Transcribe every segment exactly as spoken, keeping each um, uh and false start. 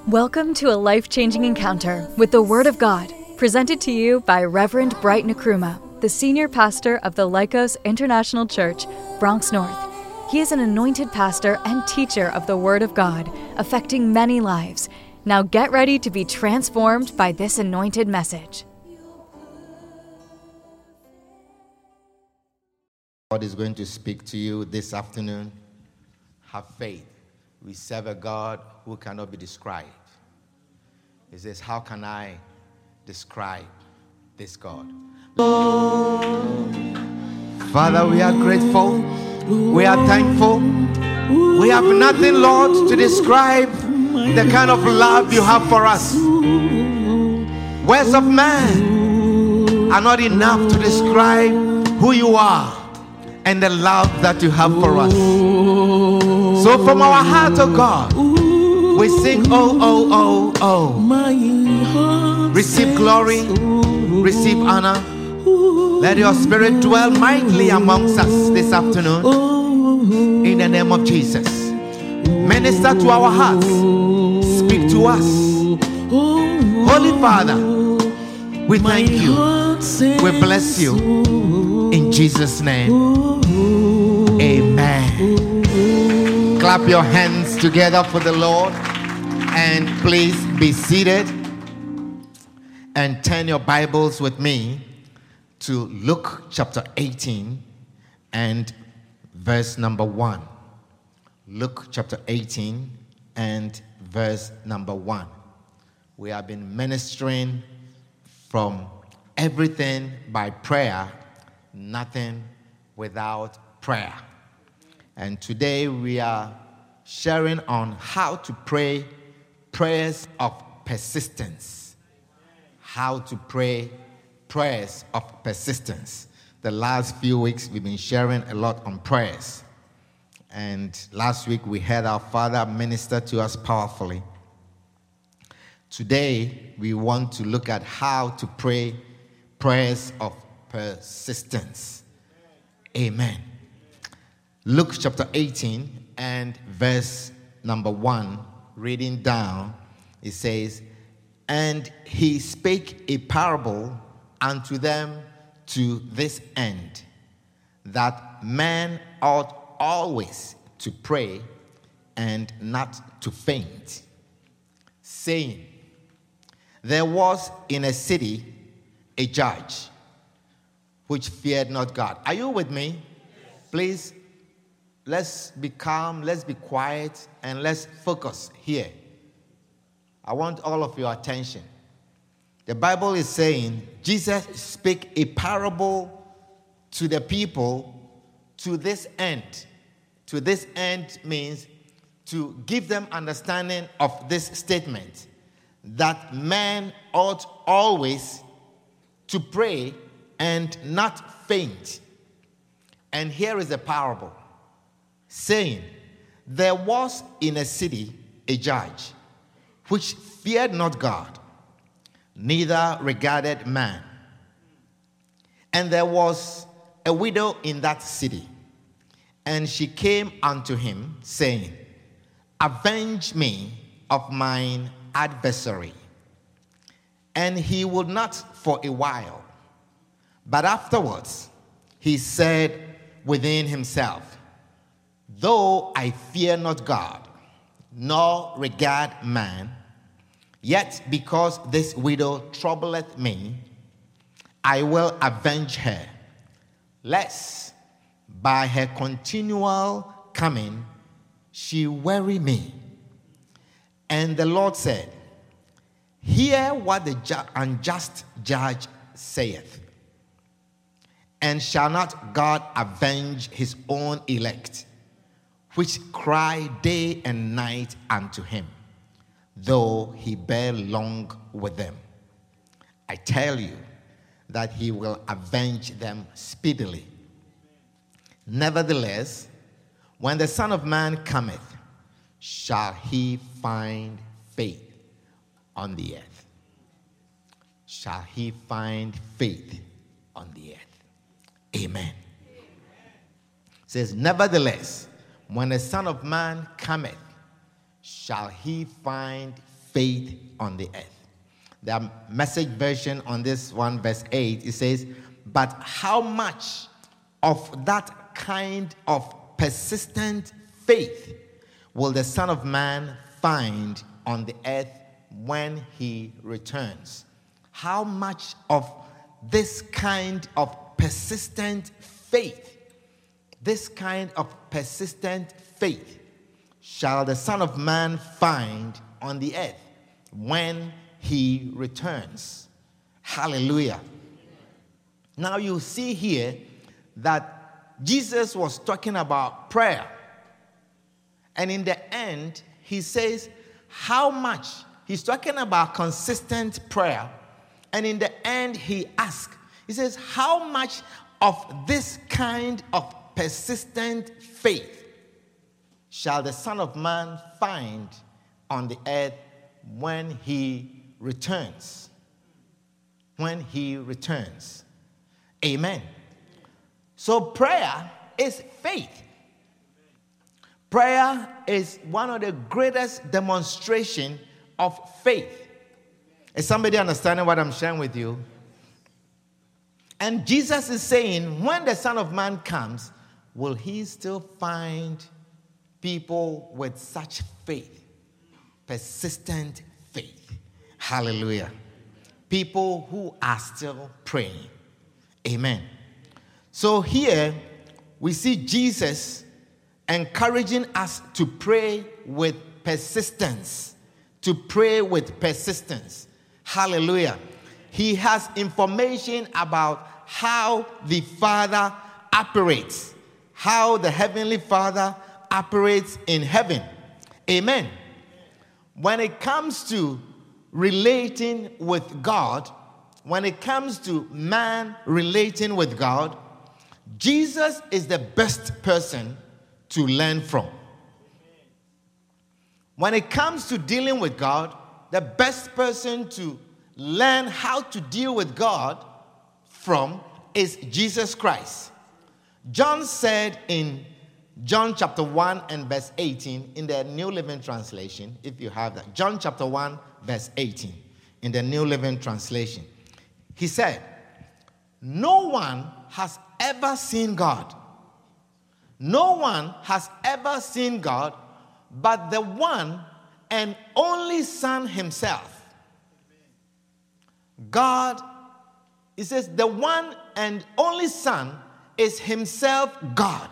Welcome to a life-changing encounter with the Word of God, presented to you by Reverend Bright Nkrumah, the senior pastor of the Lycos International Church, Bronx North. He is an anointed pastor and teacher of the Word of God, affecting many lives. Now get ready to be transformed by this anointed message. God is going to speak to you this afternoon. Have faith. We serve a God who cannot be described. He says, how can I describe this God? Father, we are grateful. We are thankful. We have nothing, Lord, to describe the kind of love you have for us. Words of man are not enough to describe who you are and the love that you have for us. So from our heart, oh God, we sing, oh, oh, oh, oh. Receive glory, receive honor. Let your spirit dwell mightily amongst us this afternoon. In the name of Jesus. Minister to our hearts. Speak to us. Holy Father, we thank you. We bless you. In Jesus' name. Amen. Clap your hands together for the Lord. And please be seated. And turn your Bibles with me to Luke chapter eighteen and verse number one. Luke chapter eighteen and verse number one. We have been ministering from everything by prayer, nothing without prayer. And today we are sharing on how to pray prayers of persistence. How to pray prayers of persistence. The last few weeks we've been sharing a lot on prayers. And last week we had our Father minister to us powerfully. Today we want to look at how to pray prayers of persistence. Amen. Luke chapter eighteen and verse number one, reading down, it says, and he spake a parable unto them to this end, that man ought always to pray and not to faint, saying, there was in a city a judge which feared not God. Are you with me? Yes. Please, let's be calm, let's be quiet, and let's focus here. I want all of your attention. The Bible is saying Jesus spake a parable to the people to this end. To this end means to give them understanding of this statement, that man ought always to pray and not faint. And here is a parable saying, there was in a city a judge which feared not God, neither regarded man. And there was a widow in that city, and she came unto him, saying, avenge me of mine adversary. And he would not for a while. But afterwards he said within himself, though I fear not God, nor regard man, yet because this widow troubleth me, I will avenge her, lest by her continual coming she weary me. And the Lord said, hear what the ju- unjust judge saith. And shall not God avenge his own elect, which cry day and night unto him, though he bear long with them? I tell you that he will avenge them speedily. Nevertheless, when the Son of Man cometh, shall he find faith on the earth? Shall he find faith on the earth? Amen. It says, nevertheless, when the Son of Man cometh, shall he find faith on the earth. The Message version on this one, verse eight, it says, but how much of that kind of persistent faith will the Son of Man find on the earth when he returns? How much of this kind of persistent faith, this kind of persistent faith shall the Son of Man find on the earth when he returns? Hallelujah. Now you see here that Jesus was talking about prayer. And in the end, he says, how much? He's talking about consistent prayer. And in the end, he asks, he says, how much of this kind of persistent faith shall the Son of Man find on the earth when he returns? When he returns. Amen. So prayer is faith. Prayer is one of the greatest demonstrations of faith. Is somebody understanding what I'm sharing with you? And Jesus is saying, when the Son of Man comes, will he still find people with such faith? Persistent faith. Hallelujah. People who are still praying. Amen. So here we see Jesus encouraging us to pray with persistence. To pray with persistence. Hallelujah. He has information about how the Father operates. How the Heavenly Father operates in heaven. Amen. When it comes to relating with God, when it comes to man relating with God, Jesus is the best person to learn from. When it comes to dealing with God, the best person to learn how to deal with God from is Jesus Christ. John said in John chapter one and verse eighteen in the New Living Translation, if you have that, John chapter one verse eighteen in the New Living Translation, he said, no one has ever seen God. No one has ever seen God but the one and only Son himself. God, he says, the one and only Son is himself God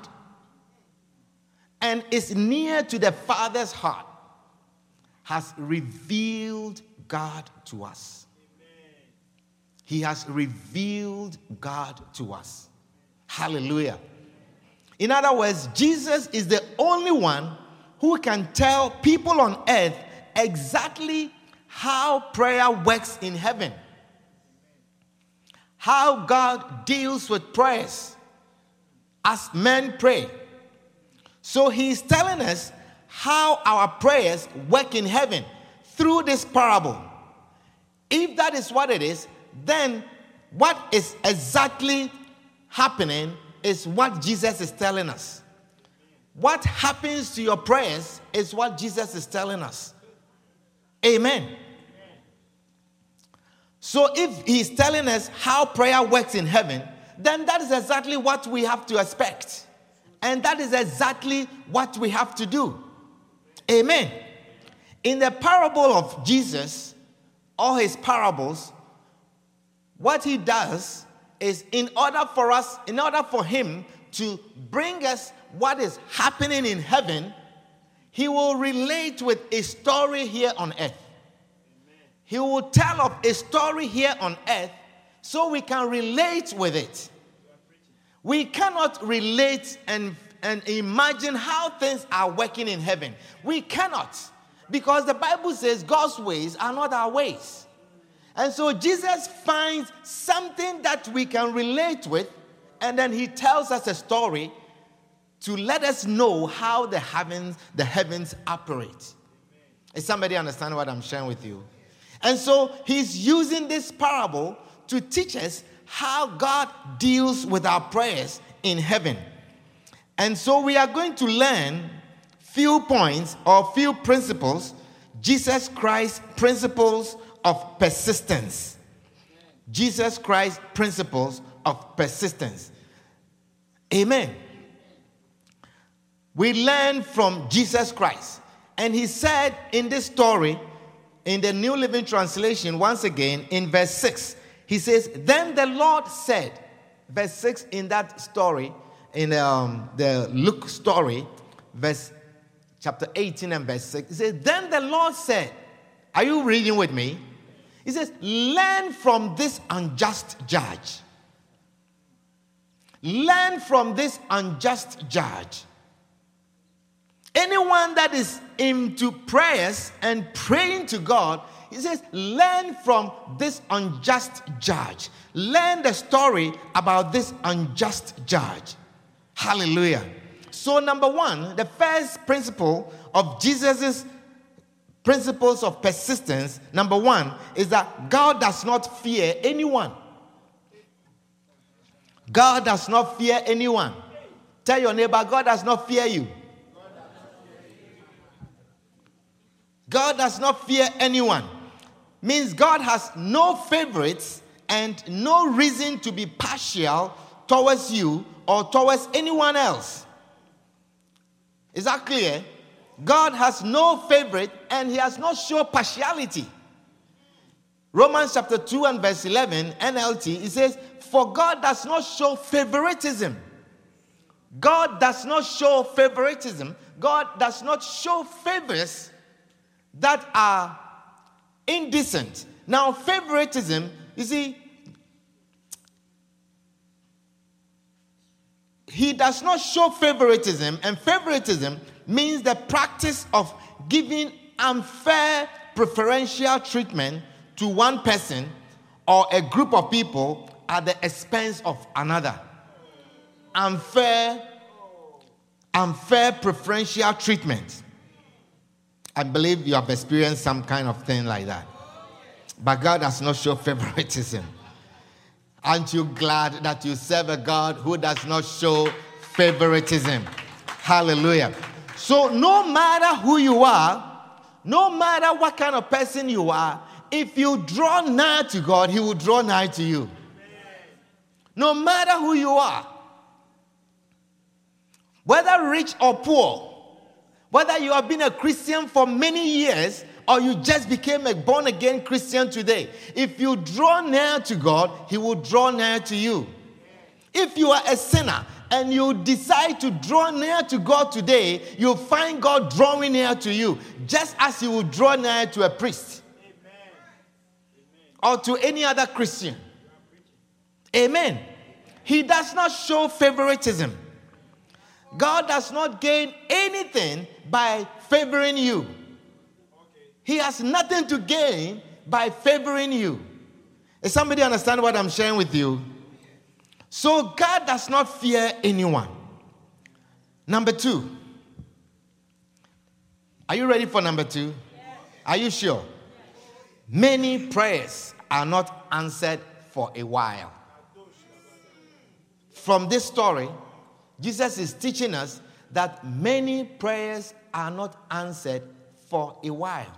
and is near to the Father's heart, has revealed God to us. He has revealed God to us. Hallelujah. In other words, Jesus is the only one who can tell people on earth exactly how prayer works in heaven. How God deals with prayers as men pray. So he's telling us how our prayers work in heaven through this parable. If that is what it is, then what is exactly happening is what Jesus is telling us. What happens to your prayers is what Jesus is telling us. Amen. So if he's telling us how prayer works in heaven, then that is exactly what we have to expect. And that is exactly what we have to do. Amen. In the parable of Jesus, or his parables, what he does is in order for us, in order for him to bring us what is happening in heaven, he will relate with a story here on earth. He will tell of a story here on earth so we can relate with it. We cannot relate and, and imagine how things are working in heaven. We cannot, because the Bible says God's ways are not our ways. And so Jesus finds something that we can relate with, and then he tells us a story to let us know how the heavens, the heavens operate. Is somebody understand what I'm sharing with you? And so he's using this parable to teach us how God deals with our prayers in heaven. And so we are going to learn few points or few principles Jesus Christ principles of persistence. Jesus Christ principles of persistence. Amen. We learn from Jesus Christ. And he said in this story, in the New Living Translation, once again, in verse six, he says, then the Lord said, verse six in that story, in um, the Luke story, verse chapter eighteen and verse six, he says, then the Lord said, are you reading with me? He says, learn from this unjust judge. Learn from this unjust judge. Anyone that is into prayers and praying to God, he says, learn from this unjust judge. Learn the story about this unjust judge. Hallelujah. So number one, the first principle of Jesus's principles of persistence, number one, is that God does not fear anyone. God does not fear anyone. Tell your neighbor, God does not fear you. God does not fear anyone. Means God has no favorites and no reason to be partial towards you or towards anyone else. Is that clear? God has no favorite and he has no show partiality. Romans chapter two and verse eleven, N L T, it says, for God does not show favoritism. God does not show favoritism. God does not show favors that are indecent. Now, favoritism, you see, he does not show favoritism, and favoritism means the practice of giving unfair preferential treatment to one person or a group of people at the expense of another. Unfair, unfair preferential treatment. I believe you have experienced some kind of thing like that. But God does not show favoritism. Aren't you glad that you serve a God who does not show favoritism? Hallelujah. So no matter who you are, no matter what kind of person you are, if you draw nigh to God, he will draw nigh to you. No matter who you are, whether rich or poor, whether you have been a Christian for many years or you just became a born-again Christian today, if you draw near to God, he will draw near to you. If you are a sinner and you decide to draw near to God today, you'll find God drawing near to you, just as you would draw near to a priest or to any other Christian. Amen. He does not show favoritism. God does not gain anything by favoring you. He has nothing to gain by favoring you. Does somebody understand what I'm sharing with you? So God does not fear anyone. Number two. Are you ready for number two? Yes. Are you sure? Yes. Many prayers are not answered for a while. From this story, Jesus is teaching us that many prayers are not answered for a while.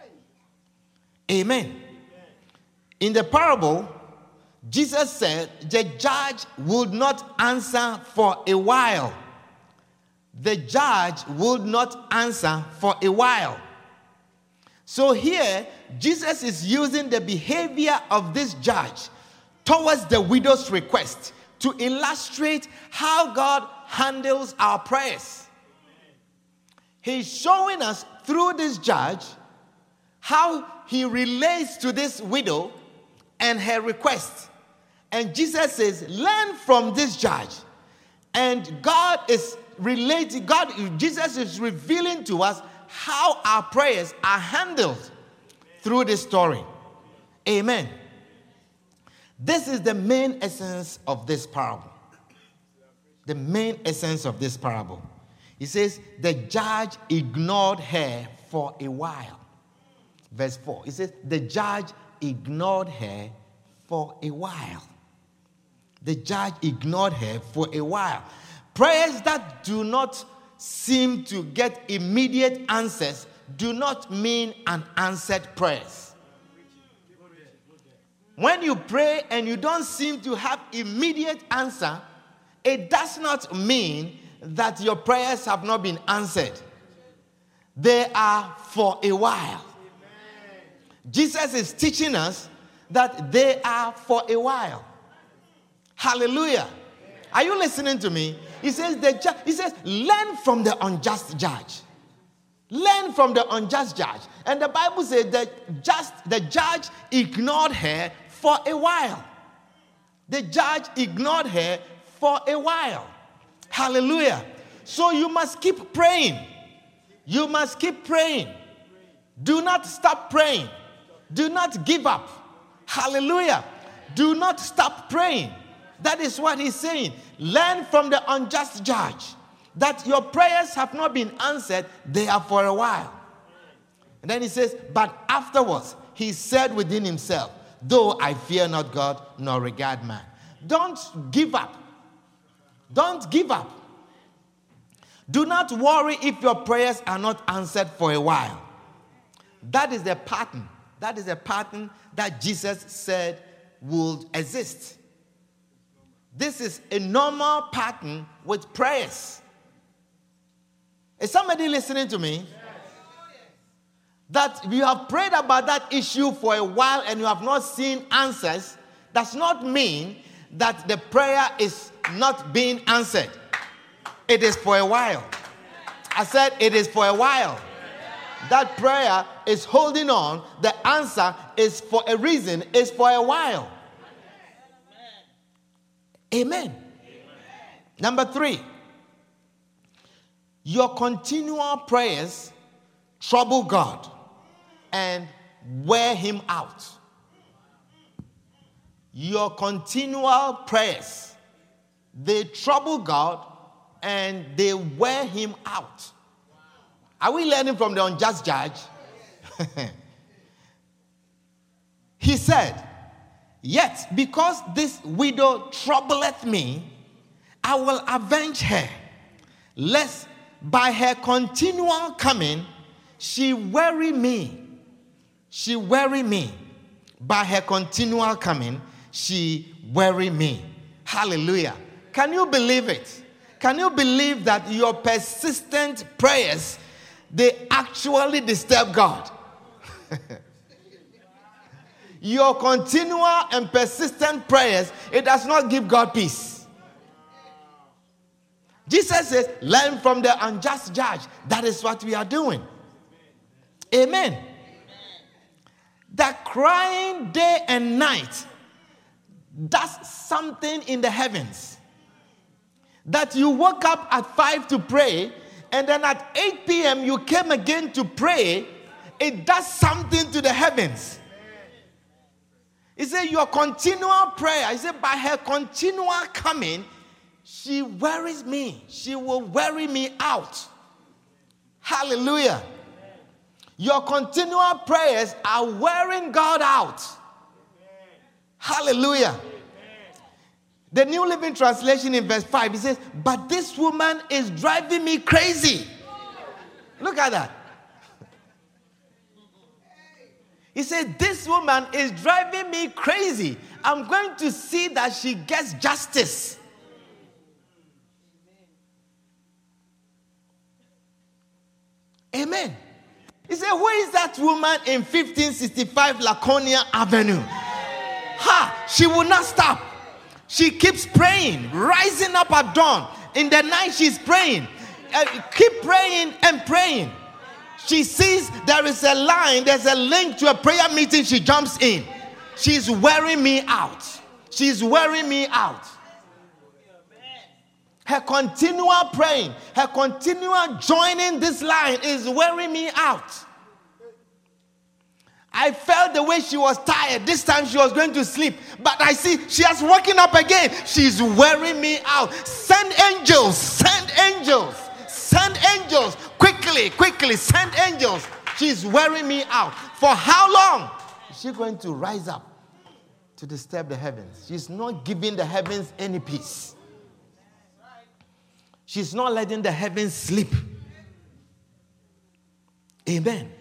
Amen. In the parable, Jesus said the judge would not answer for a while. The judge would not answer for a while. So here, Jesus is using the behavior of this judge towards the widow's request to illustrate how God handles our prayers. He's showing us through this judge how he relates to this widow and her request. And Jesus says, learn from this judge. And God is relating, God, Jesus is revealing to us how our prayers are handled through this story. Amen. This is the main essence of this parable. The main essence of this parable. He says, the judge ignored her for a while. Verse four. He says, the judge ignored her for a while. The judge ignored her for a while. Prayers that do not seem to get immediate answers do not mean unanswered prayers. When you pray and you don't seem to have immediate answer, it does not mean that your prayers have not been answered. They are for a while. Jesus is teaching us that they are for a while. Hallelujah. Are you listening to me? He says, the ju- he says, learn from the unjust judge. Learn from the unjust judge. And the Bible says that just the judge ignored her for a while. The judge ignored her for a while. Hallelujah. So you must keep praying. You must keep praying. Do not stop praying. Do not give up. Hallelujah. Do not stop praying. That is what he's saying. Learn from the unjust judge that your prayers have not been answered. They are for a while. And then he says, but afterwards, he said within himself, though I fear not God, nor regard man. Don't give up. Don't give up. Do not worry if your prayers are not answered for a while. That is the pattern. That is a pattern that Jesus said would exist. This is a normal pattern with prayers. Is somebody listening to me? Yes. That you have prayed about that issue for a while and you have not seen answers does not mean that the prayer is not being answered. It is for a while. I said it is for a while. That prayer is holding on. The answer is for a reason. It's for a while. Amen. Amen. Number three, your continual prayers trouble God and wear him out. Your continual prayers, they trouble God and they wear him out. Are we learning from the unjust judge? He said, yet because this widow troubleth me, I will avenge her, lest by her continual coming she weary me. She weary me. By her continual coming, she weary me. Hallelujah. Can you believe it? Can you believe that your persistent prayers, they actually disturb God? Your continual and persistent prayers, it does not give God peace. Jesus says, learn from the unjust judge. That is what we are doing. Amen. Amen. That crying day and night does something in the heavens. That you woke up at five to pray, and then at eight p.m. you came again to pray, it does something to the heavens. He said, your continual prayer, he said, by her continual coming, she wearies me. She will weary me out. Hallelujah. Your continual prayers are wearing God out. Hallelujah. The New Living Translation in verse five, it says, but this woman is driving me crazy. Look at that. He said, this woman is driving me crazy. I'm going to see that she gets justice. Amen. He said, who is that woman in fifteen sixty-five Laconia Avenue? Ha! She will not stop. She keeps praying, rising up at dawn. In the night, she's praying. Uh, keep praying and praying. She sees there is a line, there's a link to a prayer meeting, she jumps in. She's wearing me out. She's wearing me out. Her continual praying, her continual joining this line is wearing me out. I felt the way she was tired. This time she was going to sleep. But I see she has woken up again. She's wearing me out. Send angels. Send angels. Send angels. Quickly, quickly. Send angels. She's wearing me out. For how long is she going to rise up to disturb the heavens? She's not giving the heavens any peace. She's not letting the heavens sleep. Amen.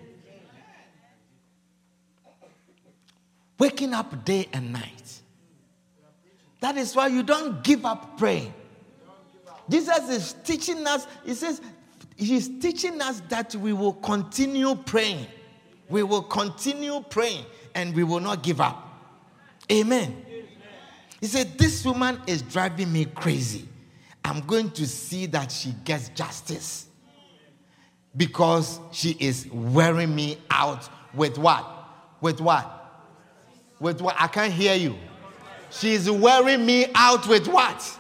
Waking up day and night. That is why you don't give up praying. Jesus is teaching us, he says, he's teaching us that we will continue praying. We will continue praying and we will not give up. Amen. He said, this woman is driving me crazy. I'm going to see that she gets justice. Because she is wearing me out with what? With what? With what? I can't hear you. She is wearing me out with what?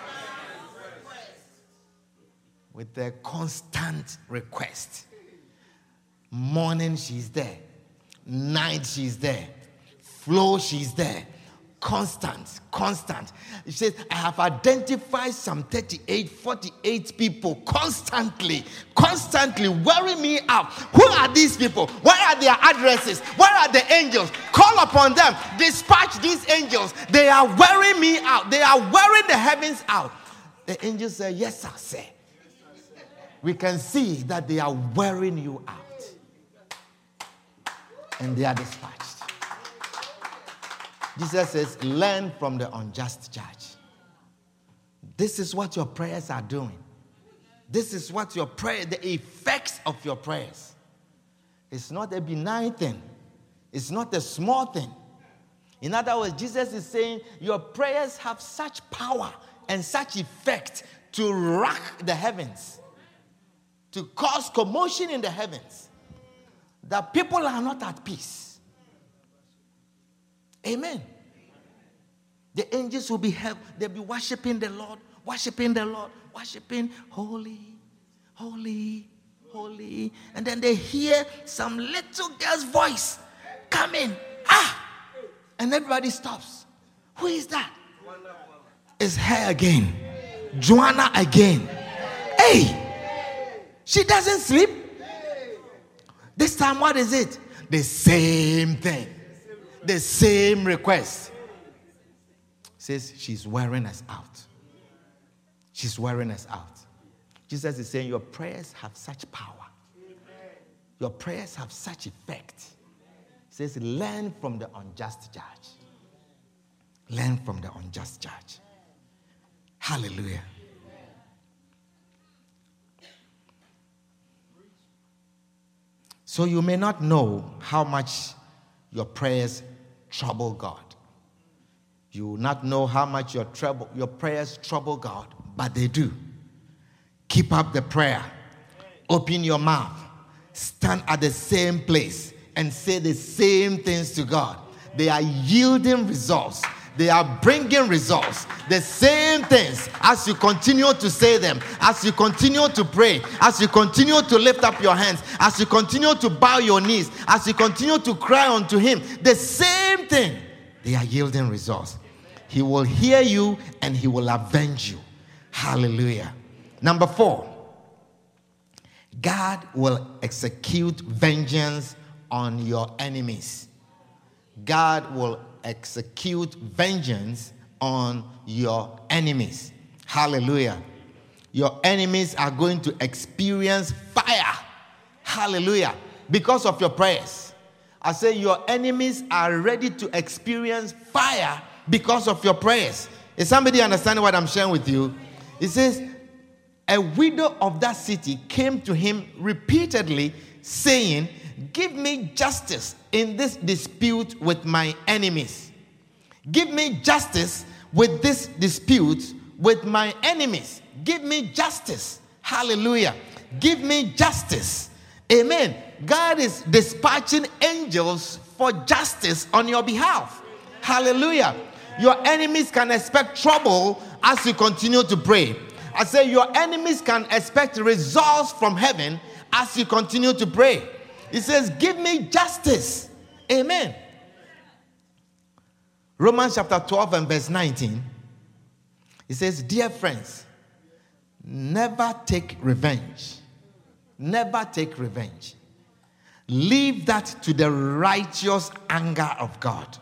With a constant request. Morning, she's there. Night, she's there. Flow, she's there. Constant, constant. He says, I have identified some thirty-eight, forty-eight people constantly, constantly wearing me out. Who are these people? Where are their addresses? Where are the angels? Call upon them. Dispatch these angels. They are wearing me out. They are wearing the heavens out. The angels say, yes, sir, sir. We can see that they are wearing you out. And they are dispatched. Jesus says, learn from the unjust judge. This is what your prayers are doing. This is what your prayer, the effects of your prayers. It's not a benign thing. It's not a small thing. In other words, Jesus is saying your prayers have such power and such effect to rock the heavens, to cause commotion in the heavens, that people are not at peace. Amen. The angels will be help. They'll be worshiping the Lord, worshiping the Lord, worshiping holy, holy, holy. And then they hear some little girl's voice coming. Ah! And everybody stops. Who is that? It's her again. Joanna again. Hey! She doesn't sleep. This time, what is it? The same thing. The same request. Says she's wearing us out. She's wearing us out. Jesus is saying your prayers have such power. Your prayers have such effect. He says learn from the unjust judge. Learn from the unjust judge. Hallelujah. So you may not know how much your prayers trouble God. You will not know how much your trouble, your prayers trouble God, but they do. Keep up the prayer. Open your mouth. Stand at the same place and say the same things to God. They are yielding results. They are bringing results. The same things as you continue to say them, as you continue to pray, as you continue to lift up your hands, as you continue to bow your knees, as you continue to cry unto him. The same thing. They are yielding results. He will hear you and he will avenge you. Hallelujah. Number four. God will execute vengeance on your enemies. God will execute vengeance on your enemies. Hallelujah. Your enemies are going to experience fire. Hallelujah. Because of your prayers. I say your enemies are ready to experience fire because of your prayers. Is somebody understanding what I'm sharing with you? It says, a widow of that city came to him repeatedly saying, give me justice in this dispute with my enemies. Give me justice with this dispute with my enemies. Give me justice. Hallelujah. Give me justice. Amen. God is dispatching angels for justice on your behalf. Hallelujah. Your enemies can expect trouble as you continue to pray. I say your enemies can expect results from heaven as you continue to pray. It says, give me justice. Amen. Romans chapter twelve and verse nineteen. It says, dear friends, never take revenge. Never take revenge. Leave that to the righteous anger of God.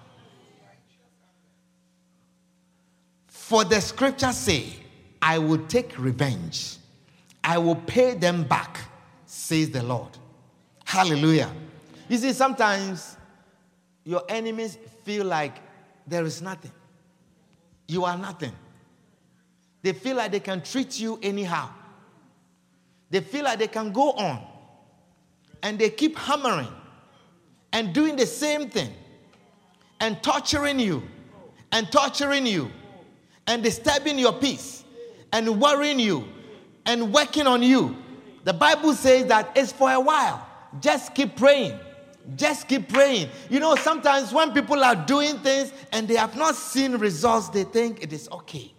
For the scriptures say, I will take revenge. I will pay them back, says the Lord. Hallelujah. You see, sometimes your enemies feel like there is nothing. You are nothing. They feel like they can treat you anyhow. They feel like they can go on. And they keep hammering and doing the same thing and torturing you and torturing you and disturbing your peace and worrying you and working on you. The Bible says that it's for a while. Just keep praying. Just keep praying. You know, sometimes when people are doing things and they have not seen results, they think it is okay.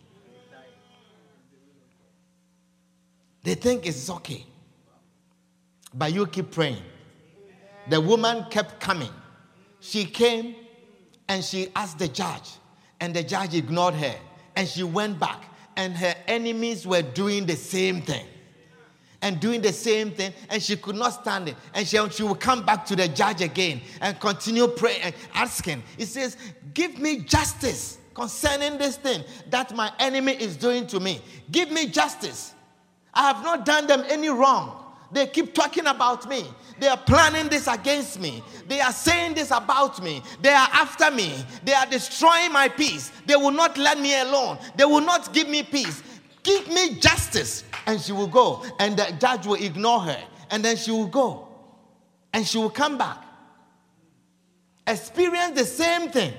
They think it's okay. But you keep praying. The woman kept coming. She came and she asked the judge. And the judge ignored her. And she went back. And her enemies were doing the same thing. And doing the same thing. And she could not stand it. And she, she would come back to the judge again. And continue praying and asking. He says, give me justice concerning this thing that my enemy is doing to me. Give me justice. I have not done them any wrong. They keep talking about me. They are planning this against me. They are saying this about me. They are after me. They are destroying my peace. They will not let me alone. They will not give me peace. Give me justice. And she will go. And the judge will ignore her. And then she will go. And she will come back. Experience the same thing.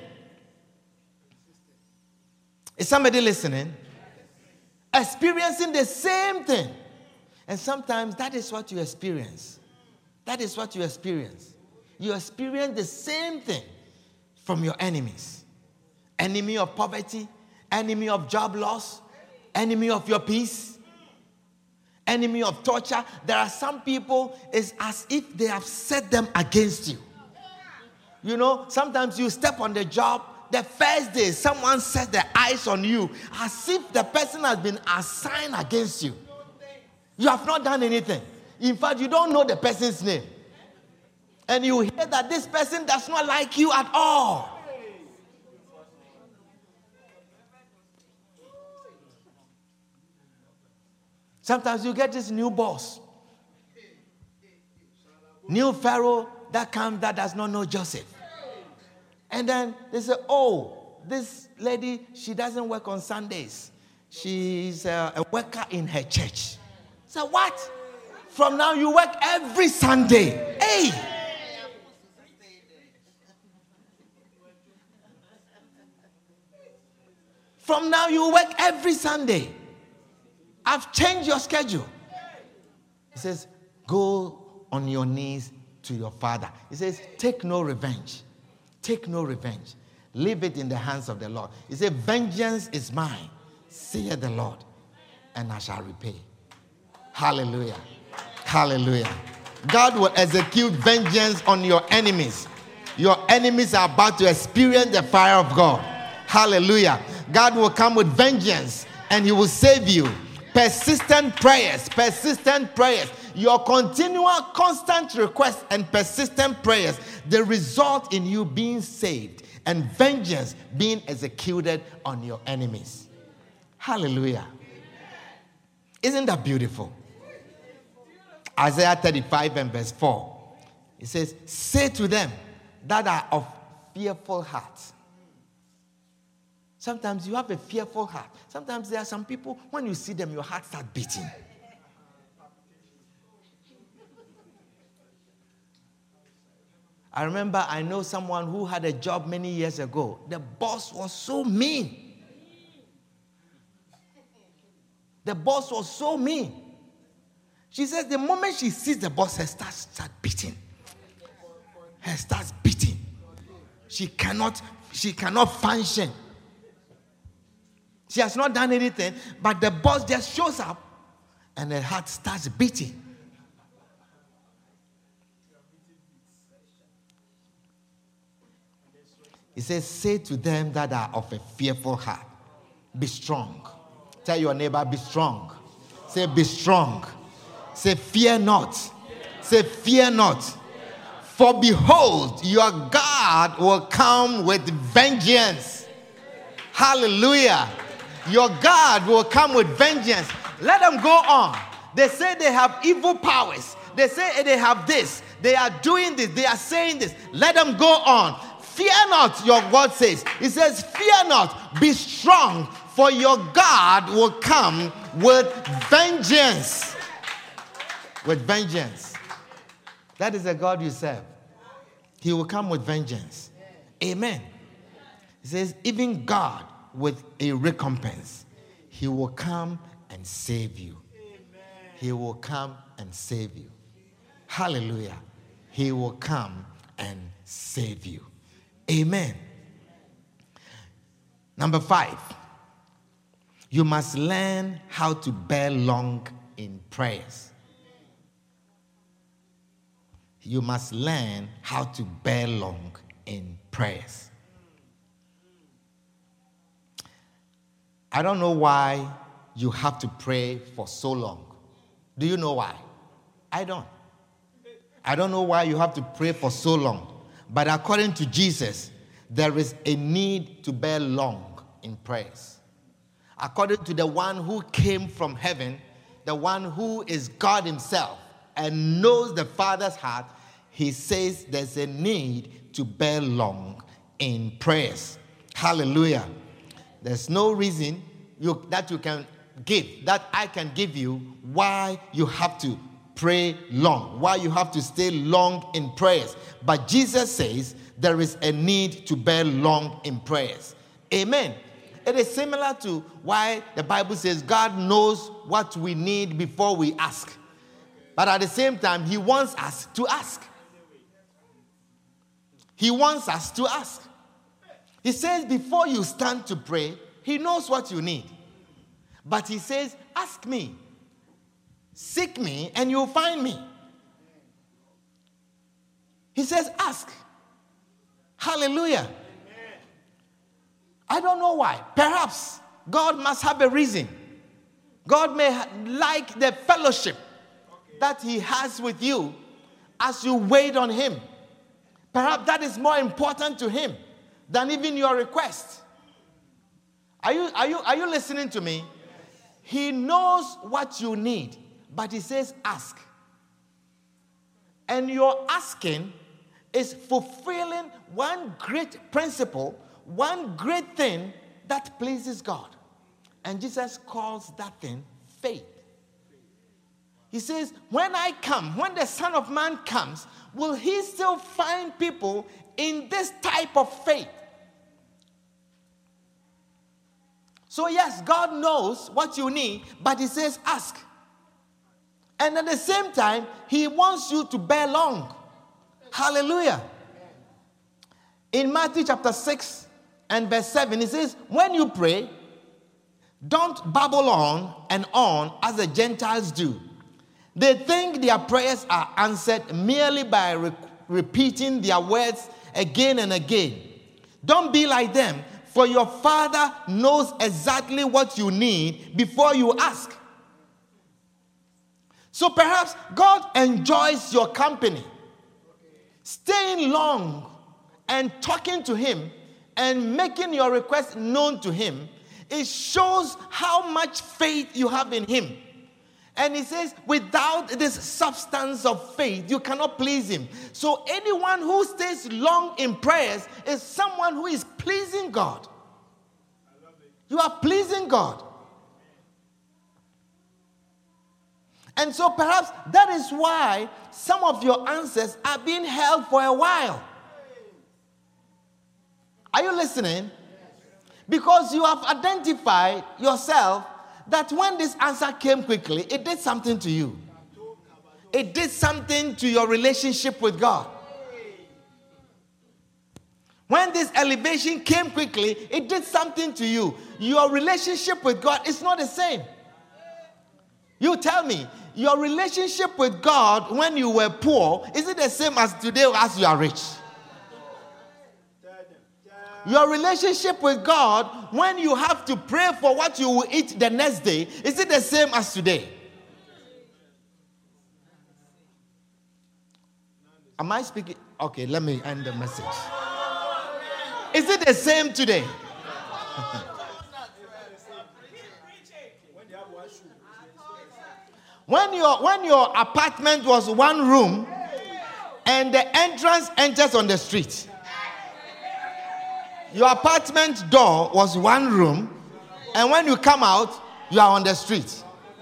Is somebody listening? Experiencing the same thing. And sometimes that is what you experience. That is what you experience. You experience the same thing from your enemies. Enemy of poverty, enemy of job loss, enemy of your peace, enemy of torture. There are some people, it's as if they have set them against you. You know, sometimes you step on the job, the first day someone sets their eyes on you as if the person has been assigned against you. You have not done anything. In fact, you don't know the person's name. And you hear that this person does not like you at all. Sometimes you get this new boss. New Pharaoh that comes that does not know Joseph. And then they say, oh, this lady, she doesn't work on Sundays. She's a, a worker in her church. So what? From now you work every Sunday. Hey! From now you work every Sunday. I've changed your schedule. He says, go on your knees to your father. He says, take no revenge. Take no revenge. Leave it in the hands of the Lord. He said, vengeance is mine, saith the Lord, and I shall repay. Hallelujah. Hallelujah. God will execute vengeance on your enemies. Your enemies are about to experience the fire of God. Hallelujah. God will come with vengeance and he will save you. Persistent prayers, persistent prayers. Your continual, constant requests and persistent prayers, they result in you being saved and vengeance being executed on your enemies. Hallelujah. Isn't that beautiful? Isaiah thirty-five and verse four. It says, say to them that are of fearful heart. Sometimes you have a fearful heart. Sometimes there are some people, when you see them, your heart starts beating. I remember I know someone who had a job many years ago. The boss was so mean. The boss was so mean. She says the moment she sees the boss, her starts start beating. Her starts beating. She cannot, she cannot function. She has not done anything, but the boss just shows up and her heart starts beating. He says, say to them that are of a fearful heart, be strong. Tell your neighbor, be strong. Say, be strong. Say, fear not. Say, fear not. For behold, your God will come with vengeance. Hallelujah. Your God will come with vengeance. Let them go on. They say they have evil powers. They say they have this. They are doing this. They are saying this. Let them go on. Fear not, your word says. It says, fear not. Be strong, for your God will come with vengeance. With vengeance. That is the God you serve. He will come with vengeance. Amen. It says, even God with a recompense. He will come and save you. He will come and save you. Hallelujah. He will come and save you. Amen. Number five. You must learn how to bear long in prayers. You must learn how to bear long in prayers. I don't know why you have to pray for so long. Do you know why? I don't. I don't know why you have to pray for so long. But according to Jesus, there is a need to bear long in prayers. According to the one who came from heaven, the one who is God himself and knows the Father's heart, he says there's a need to bear long in prayers. Hallelujah. There's no reason you, that you can give, that I can give you, why you have to pray long, why you have to stay long in prayers. But Jesus says there is a need to bear long in prayers. Amen. It is similar to why the Bible says God knows what we need before we ask. But at the same time, he wants us to ask. He wants us to ask. He says before you stand to pray, he knows what you need. But he says, ask me. Seek me and you'll find me. He says, ask. Hallelujah. Amen. I don't know why. Perhaps God must have a reason. God may ha- like the fellowship that he has with you as you wait on him. Perhaps that is more important to him than even your request. Are you, are you, are you listening to me? Yes. He knows what you need. But he says, ask. And your asking is fulfilling one great principle, one great thing that pleases God. And Jesus calls that thing faith. He says, when I come, when the Son of Man comes, will he still find people in this type of faith? So yes, God knows what you need, but he says, ask. And at the same time, he wants you to bear long. Hallelujah. In Matthew chapter six and verse seven, he says, when you pray, don't babble on and on as the Gentiles do. They think their prayers are answered merely by re- repeating their words again and again. Don't be like them, for your Father knows exactly what you need before you ask. So perhaps God enjoys your company. Staying long and talking to him and making your request known to him, it shows how much faith you have in him. And he says, without this substance of faith, you cannot please him. So anyone who stays long in prayers is someone who is pleasing God. You are pleasing God. And so perhaps that is why some of your answers are being held for a while. Are you listening? Because you have identified yourself that when this answer came quickly, it did something to you. It did something to your relationship with God. When this elevation came quickly, it did something to you. Your relationship with God is not the same. You tell me, your relationship with God when you were poor, is it the same as today as you are rich? Your relationship with God when you have to pray for what you will eat the next day, is it the same as today? Am I speaking? Okay, let me end the message. Is it the same today? When your, when your apartment was one room and the entrance enters on the street. Your apartment door was one room, and when you come out, you are on the street.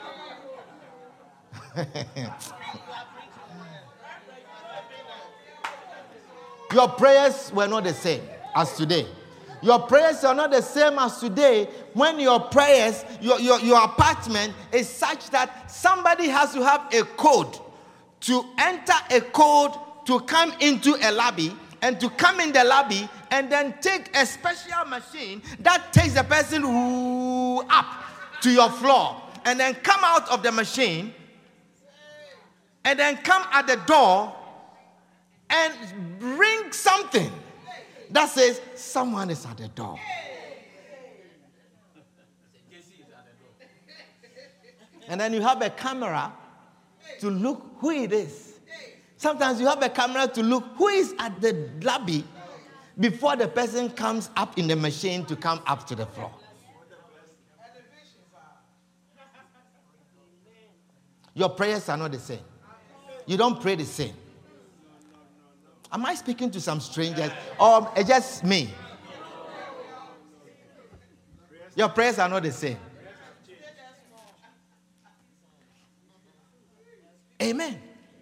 Your prayers were not the same as today. Your prayers are not the same as today when your prayers, your, your, your apartment is such that somebody has to have a code to enter a code to come into a lobby, and to come in the lobby and then take a special machine that takes the person up to your floor and then come out of the machine and then come at the door and ring something that says someone is at the door. And then you have a camera to look who it is. Sometimes you have a camera to look who is at the lobby before the person comes up in the machine to come up to the floor. Your prayers are not the same. You don't pray the same. Am I speaking to some strangers or just me? Your prayers are not the same. Amen.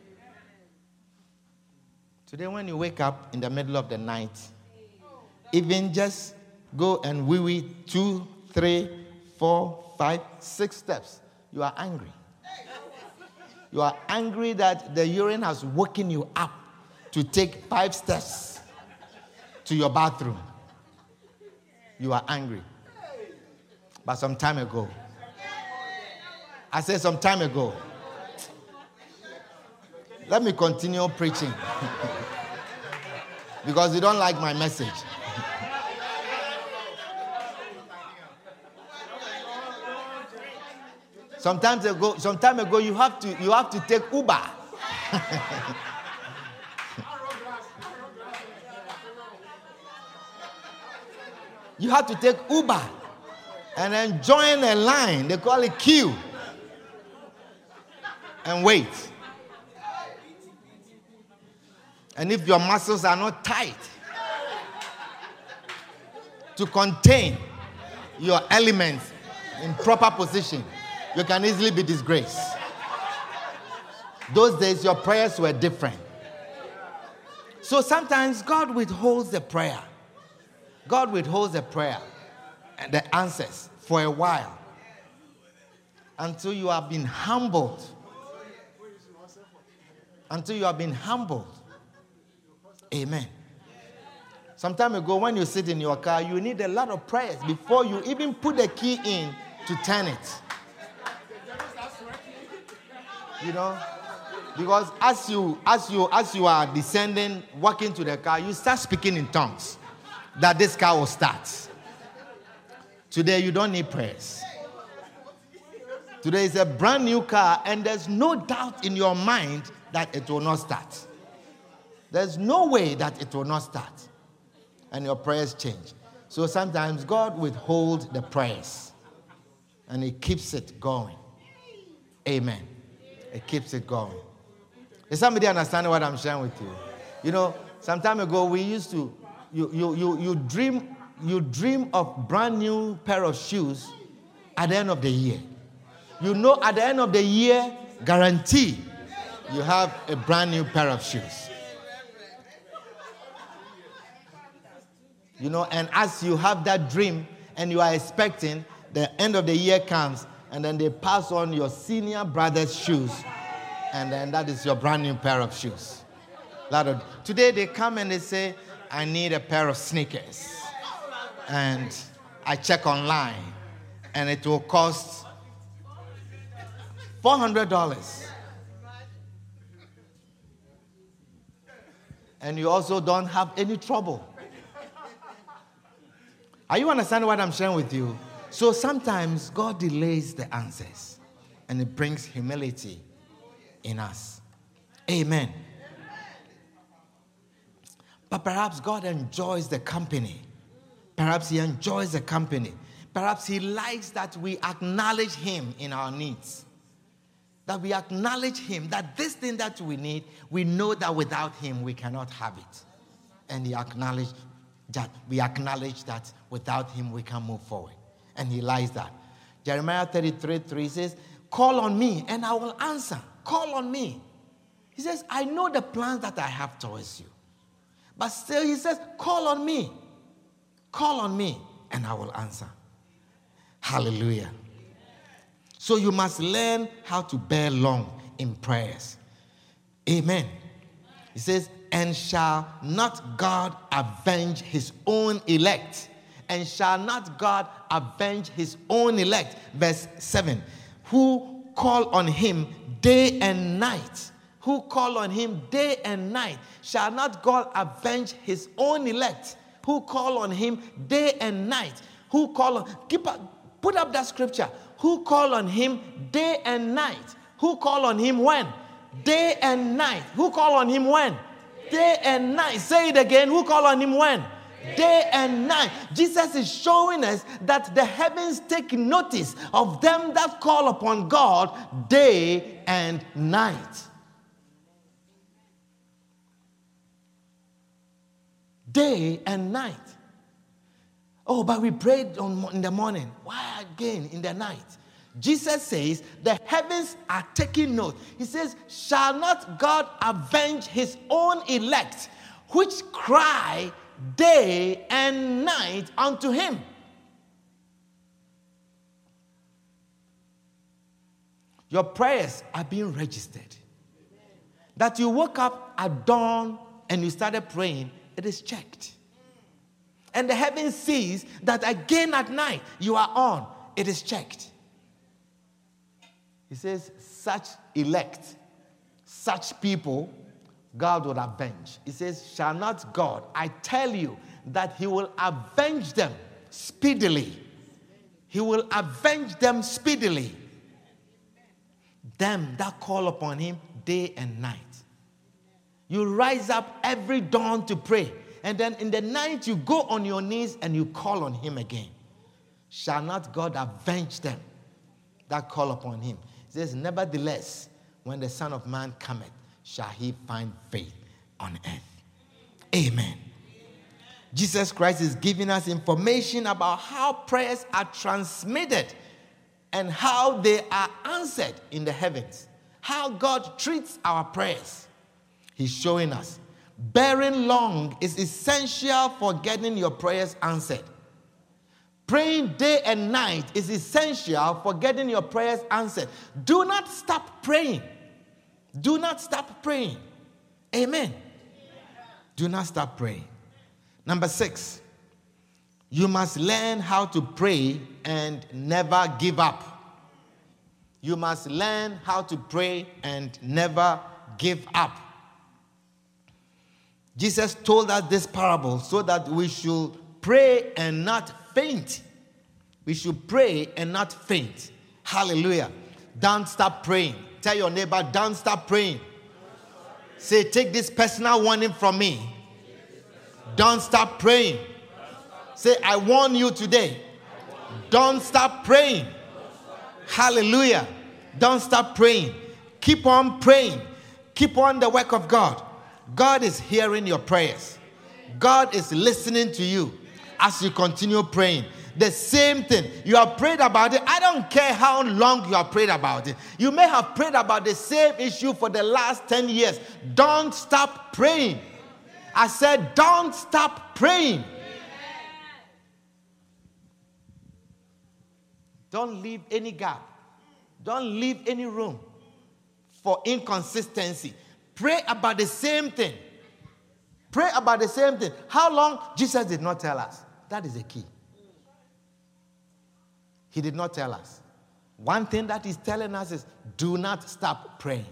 Today when you wake up in the middle of the night, even just go and wee wee two, three, four, five, six steps, you are angry. You are angry that the urine has woken you up to take five steps to your bathroom. You are angry. But some time ago, I said some time ago, let me continue preaching because you don't like my message. Sometimes ago, some time ago, you have to you have to take Uber. You have to take Uber and then join a line. They call it queue and wait. And if your muscles are not tight to contain your elements in proper position, you can easily be disgraced. Those days, your prayers were different. So sometimes God withholds the prayer. God withholds the prayer and the answers for a while until you have been humbled. Until you have been humbled. Amen. Some time ago, when you sit in your car, you need a lot of prayers before you even put the key in to turn it. You know, because as you as you as you are descending, walking to the car, you start speaking in tongues that this car will start. Today, you don't need prayers. Today is a brand new car, and there's no doubt in your mind that it will not start. There's no way that it will not start. And your prayers change. So sometimes God withholds the prayers. And He keeps it going. Amen. It keeps it going. Is somebody understanding what I'm sharing with you? You know, some time ago we used to, you, you, you, you dream, you dream of brand new pair of shoes at the end of the year. You know at the end of the year, guarantee you have a brand new pair of shoes. You know, and as you have that dream and you are expecting, the end of the year comes and then they pass on your senior brother's shoes and then that is your brand new pair of shoes. Today they come and they say, I need a pair of sneakers. And I check online and it will cost four hundred dollars. And you also don't have any trouble. Are you understanding what I'm sharing with you? So sometimes God delays the answers and it brings humility in us. Amen. But perhaps God enjoys the company. Perhaps He enjoys the company. Perhaps He likes that we acknowledge Him in our needs. that we acknowledge him, that this thing that we need, we know that without him we cannot have it. And he acknowledged that we acknowledge that without him we can't move forward. And he lies that. Jeremiah thirty-three three says, call on me and I will answer. Call on me. He says, I know the plans that I have towards you. But still he says, call on me. Call on me and I will answer. Hallelujah. So you must learn how to bear long in prayers. Amen. He says, and shall not God avenge his own elect? And shall not God avenge his own elect? Verse seven. Who call on him day and night. Who call on him day and night. Shall not God avenge his own elect? Who call on him day and night. Who call on, keep up, put up that scripture. Who call on him day and night. Who call on him when? Day and night. Who call on him when? Day and night. Say it again. Who call on him when? Day and night. Jesus is showing us that the heavens take notice of them that call upon God day and night. Day and night. Oh, but we prayed on, in the morning. Why again in the night? Jesus says the heavens are taking note. He says, shall not God avenge his own elect, which cry day and night unto him? Your prayers are being registered. That you woke up at dawn and you started praying, it is checked. And the heaven sees that again at night you are on, it is checked. He says, such elect, such people, God will avenge. He says, shall not God, I tell you that he will avenge them speedily. He will avenge them speedily. Them that call upon him day and night. You rise up every dawn to pray. And then in the night you go on your knees and you call on him again. Shall not God avenge them that call upon him? He says, nevertheless, when the Son of Man cometh, shall he find faith on earth. Amen. Jesus Christ is giving us information about how prayers are transmitted and how they are answered in the heavens. How God treats our prayers. He's showing us. Bearing long is essential for getting your prayers answered. Praying day and night is essential for getting your prayers answered. Do not stop praying. Do not stop praying. Amen. Do not stop praying. Number six, you must learn how to pray and never give up. You must learn how to pray and never give up. Jesus told us this parable so that we should pray and not faint. We should pray and not faint. Hallelujah. Don't stop praying. Tell your neighbor, don't stop praying. Say, take this personal warning from me. Don't stop praying. Say, I warn you today. Don't stop praying. Hallelujah. Don't stop praying. Keep on praying. Keep on the work of God. God is hearing your prayers. God is listening to you as you continue praying. The same thing. You have prayed about it. I don't care how long you have prayed about it. You may have prayed about the same issue for the last ten years. Don't stop praying. I said, don't stop praying. Don't leave any gap. Don't leave any room for inconsistency. Pray about the same thing. Pray about the same thing. How long? Jesus did not tell us. That is the key. He did not tell us. One thing that he's telling us is do not stop praying.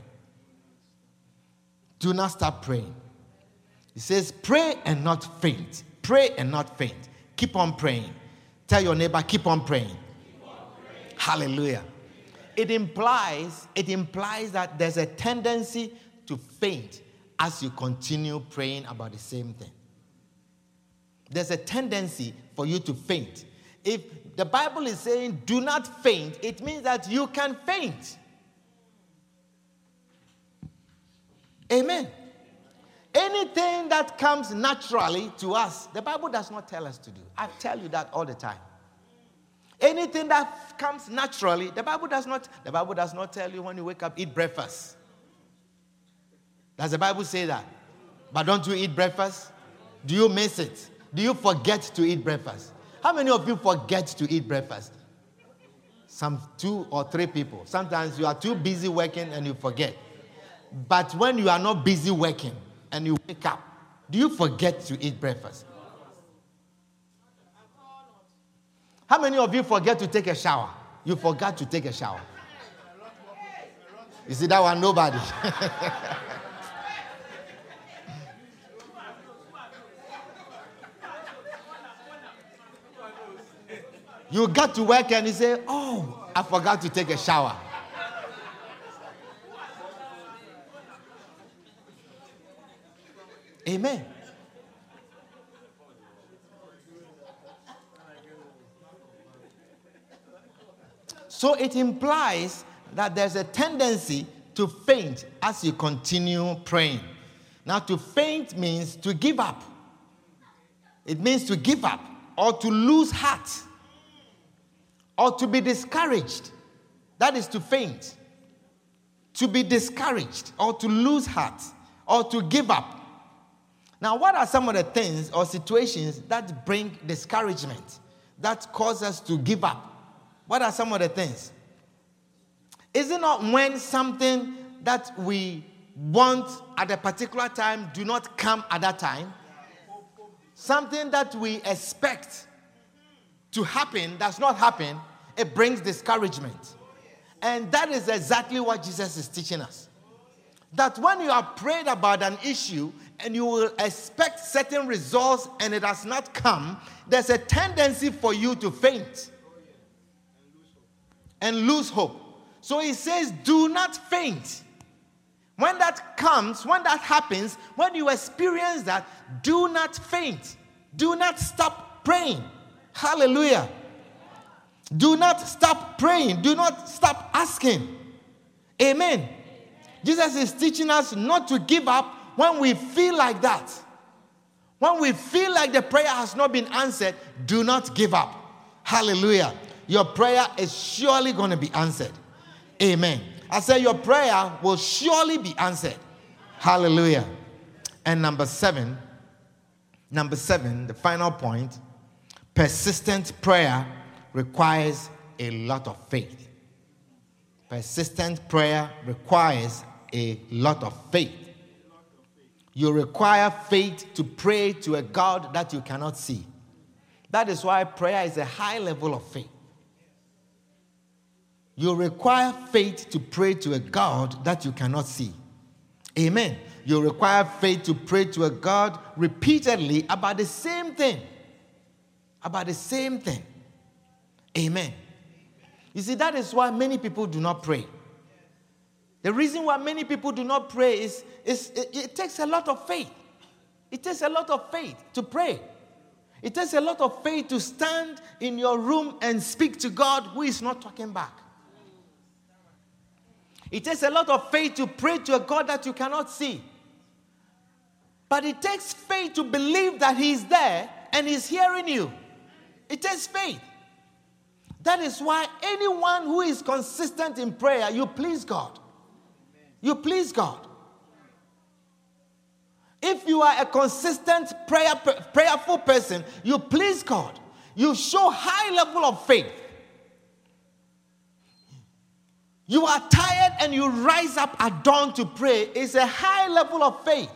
Do not stop praying. He says pray and not faint. Pray and not faint. Keep on praying. Tell your neighbor, keep on praying. Keep on praying. Hallelujah. It implies, it implies that there's a tendency to faint as you continue praying about the same thing. There's a tendency for you to faint. If the Bible is saying do not faint, it means that you can faint. Amen. Anything that comes naturally to us, the Bible does not tell us to do. I tell you that all the time. Anything that comes naturally, the Bible does not, the Bible does not tell you when you wake up, eat breakfast. Does the Bible say that? But don't you eat breakfast? Do you miss it? Do you forget to eat breakfast? How many of you forget to eat breakfast? Some two or three people. Sometimes you are too busy working and you forget. But when you are not busy working and you wake up, do you forget to eat breakfast? How many of you forget to take a shower? You forgot to take a shower. You see that one? Nobody. You got to work and you say, oh, I forgot to take a shower. Amen. So it implies that there's a tendency to faint as you continue praying. Now, to faint means to give up. It means to give up or to lose heart or to be discouraged. That is to faint. To be discouraged or to lose heart or to give up. Now, what are some of the things or situations that bring discouragement, that cause us to give up? What are some of the things? Is it not when something that we want at a particular time do not come at that time? Something that we expect to happen does not happen, it brings discouragement. And that is exactly what Jesus is teaching us. That when you are prayed about an issue and you will expect certain results and it has not come, there's a tendency for you to faint and lose hope. So he says, do not faint. When that comes, when that happens, when you experience that, do not faint. Do not stop praying. Hallelujah. Do not stop praying. Do not stop asking. Amen. Jesus is teaching us not to give up when we feel like that. When we feel like the prayer has not been answered, do not give up. Hallelujah. Your prayer is surely going to be answered. Amen. I say your prayer will surely be answered. Hallelujah. And number seven, number seven, the final point, persistent prayer requires a lot of faith. Persistent prayer requires a lot of faith. You require faith to pray to a God that you cannot see. That is why prayer is a high level of faith. You require faith to pray to a God that you cannot see. Amen. You require faith to pray to a God repeatedly about the same thing. About the same thing. Amen. You see, that is why many people do not pray. The reason why many people do not pray is, is it, it takes a lot of faith. It takes a lot of faith to pray. It takes a lot of faith to stand in your room and speak to God who is not talking back. It takes a lot of faith to pray to a God that you cannot see. But it takes faith to believe that He is there and He's hearing you. It takes faith. That is why anyone who is consistent in prayer, you please God. You please God. If you are a consistent prayer, prayerful person, you please God. You show high level of faith. You are tired and you rise up at dawn to pray. It's a high level of faith.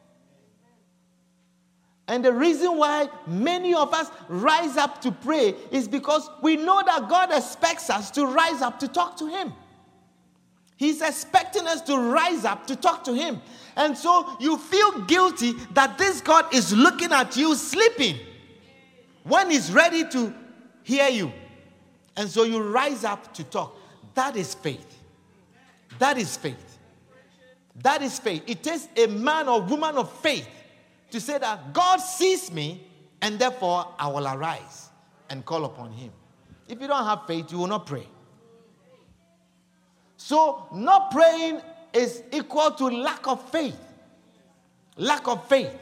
And the reason why many of us rise up to pray is because we know that God expects us to rise up to talk to Him. He's expecting us to rise up to talk to Him. And so you feel guilty that this God is looking at you sleeping when He's ready to hear you. And so you rise up to talk. That is faith. That is faith. That is faith. It takes a man or woman of faith to say that God sees me and therefore I will arise and call upon Him. If you don't have faith, you will not pray. So not praying is equal to lack of faith. Lack of faith.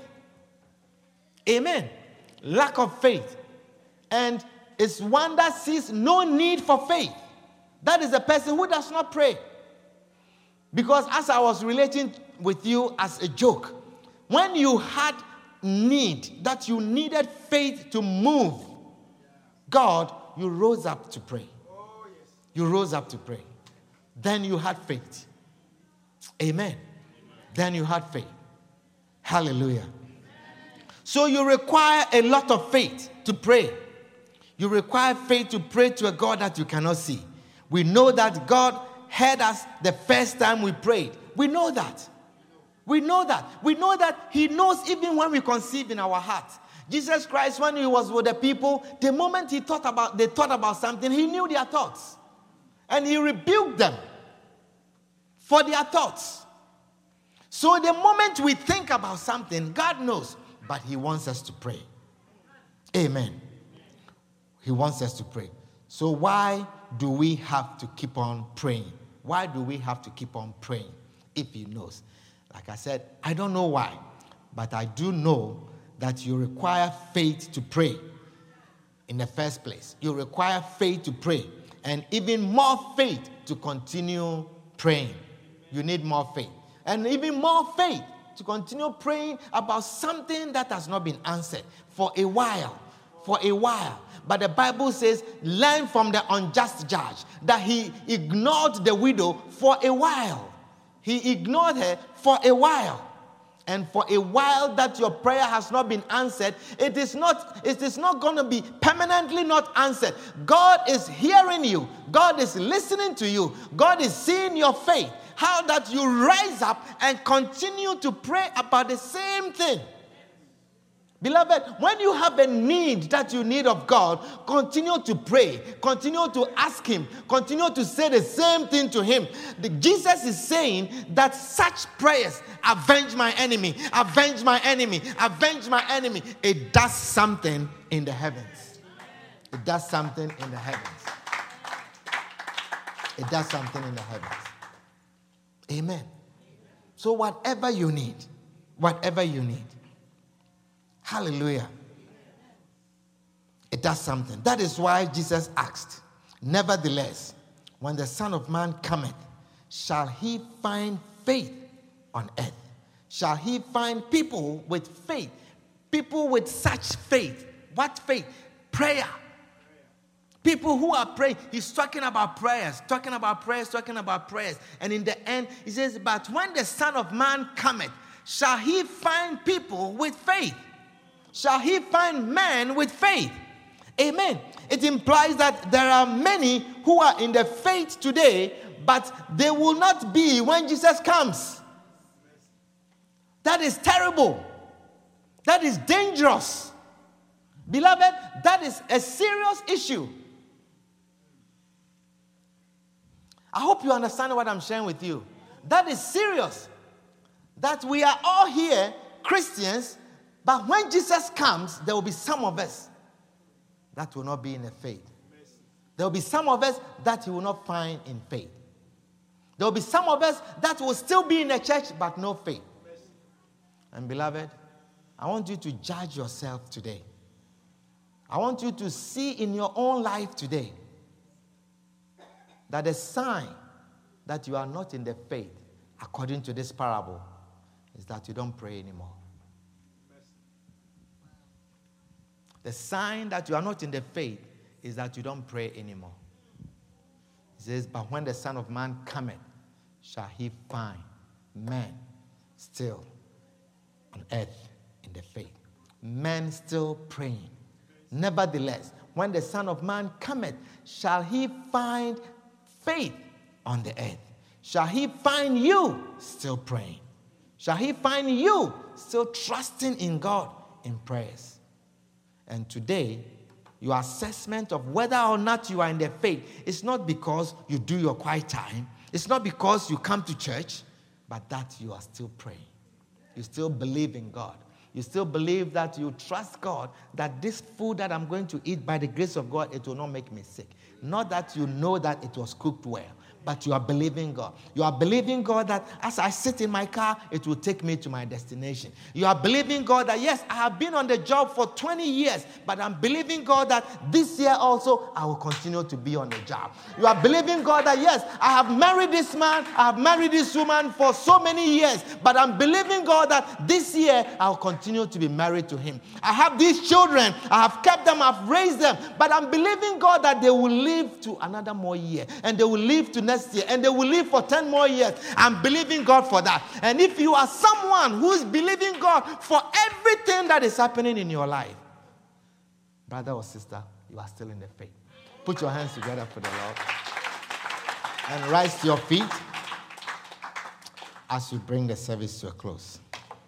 Amen. Lack of faith. And it's one that sees no need for faith. That is a person who does not pray. Because as I was relating with you as a joke, when you had need, that you needed faith to move God, you rose up to pray. You rose up to pray. Then you had faith. Amen. Then you had faith. Hallelujah. So you require a lot of faith to pray. You require faith to pray to a God that you cannot see. We know that God heard us the first time we prayed. We know that. We know that. We know that he knows even when we conceive in our hearts. Jesus Christ, when he was with the people, the moment he thought about, they thought about something, he knew their thoughts. And he rebuked them for their thoughts. So the moment we think about something, God knows, but he wants us to pray. Amen. He wants us to pray. So why do we have to keep on praying? Why do we have to keep on praying if he knows? Like I said, I don't know why, but I do know that you require faith to pray in the first place. You require faith to pray, and even more faith to continue praying. You need more faith. And even more faith to continue praying about something that has not been answered for a while. For a while. But the Bible says, learn from the unjust judge that he ignored the widow for a while. He ignored her for a while. And for a while that your prayer has not been answered, it is not, it is not going to be permanently not answered. God is hearing you. God is listening to you. God is seeing your faith. How that you rise up and continue to pray about the same thing. Beloved, when you have a need that you need of God, continue to pray. Continue to ask him. Continue to say the same thing to him. The, Jesus is saying that such prayers, avenge my enemy, avenge my enemy, avenge my enemy. It does something in the heavens. It does something in the heavens. It does something in the heavens. Amen. So whatever you need, whatever you need, hallelujah, it does something. That is why Jesus asked, nevertheless, when the Son of Man cometh, shall he find faith on earth? Shall he find people with faith? People with such faith. What faith? Prayer. People who are praying. He's talking about prayers, talking about prayers, talking about prayers. And in the end, he says, but when the Son of Man cometh, shall he find people with faith? Shall he find men with faith? Amen. It implies that there are many who are in the faith today, but they will not be when Jesus comes. That is terrible. That is dangerous. Beloved, that is a serious issue. I hope you understand what I'm sharing with you. That is serious. That we are all here, Christians, but when Jesus comes, there will be some of us that will not be in the faith. There will be some of us that he will not find in faith. There will be some of us that will still be in the church, but no faith. And beloved, I want you to judge yourself today. I want you to see in your own life today that the sign that you are not in the faith, according to this parable, is that you don't pray anymore. The sign that you are not in the faith is that you don't pray anymore. It says, but when the Son of Man cometh, shall he find men still on earth in the faith. Men still praying. Nevertheless, when the Son of Man cometh, shall he find faith on the earth? Shall he find you still praying? Shall he find you still trusting in God in prayers? And today, your assessment of whether or not you are in the faith is not because you do your quiet time. It's not because you come to church, but that you are still praying. You still believe in God. You still believe that you trust God, that this food that I'm going to eat by the grace of God, it will not make me sick. Not that you know that it was cooked well, but you are believing God. You are believing God that as I sit in my car, it will take me to my destination. You are believing God that, yes, I have been on the job for twenty years, but I'm believing God that this year also I will continue to be on the job. You are believing God that, yes, I have married this man, I have married this woman for so many years, but I'm believing God that this year I'll continue to be married to him. I have these children, I have kept them, I've raised them, but I'm believing God that they will live to another more year, and they will live to next year, and they will live for ten more years. I'm believing God for that. And if you are someone who is believing God for everything that is happening in your life, brother or sister, you are still in the faith. Put your hands together for the Lord and rise to your feet as we bring the service to a close.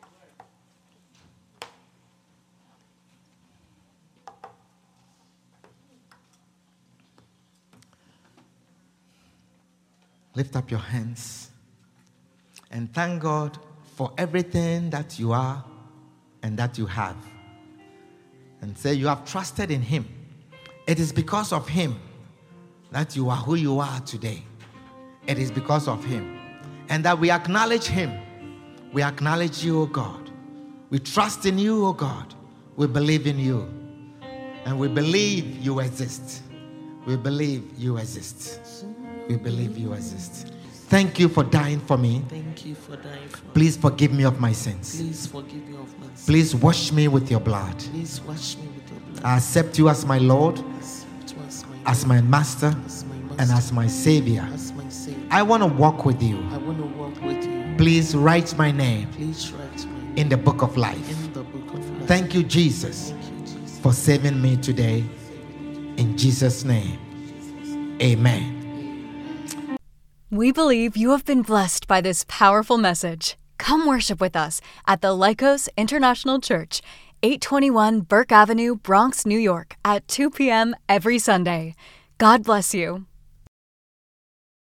Lift up your hands and thank God for everything that you are and that you have. And say you have trusted in him. It is because of him that you are who you are today. It is because of him. And that we acknowledge him. We acknowledge you, O God. We trust in you, O God. We believe in you. And we believe you exist. We believe you exist. We believe you exist. Thank you for dying for me. Thank you for dying for me. Please forgive me of my sins. Please forgive me of my sins. Please wash me with your blood. Please wash me with your blood. I accept you as my Lord, Accept you as my as my master, as my master, and as my Savior. as my Savior. I want to walk with you. I want to walk with you. Please write my name Please write my name in the book of life. in the book of life. Thank you, Jesus, Thank you, Jesus. for saving me today. In Jesus' name, amen. We believe you have been blessed by this powerful message. Come worship with us at the Lycos International Church, eight twenty-one Burke Avenue, Bronx, New York, at two p.m. every Sunday. God bless you.